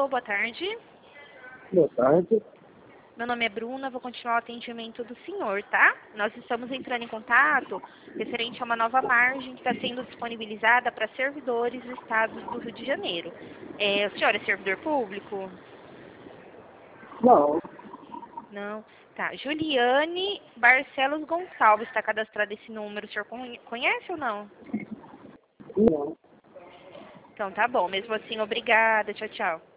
Alô, boa tarde. Boa tarde. Meu nome é Bruna, vou continuar o atendimento do senhor, tá? Nós estamos entrando em contato referente a uma nova margem que está sendo disponibilizada para servidores do estado do Rio de Janeiro. O senhor é servidor público? Não, Não. Tá. Juliane Barcelos Gonçalves está cadastrado esse número. O senhor conhece ou não? não. Então tá bom. Mesmo assim, obrigada. Tchau, tchau.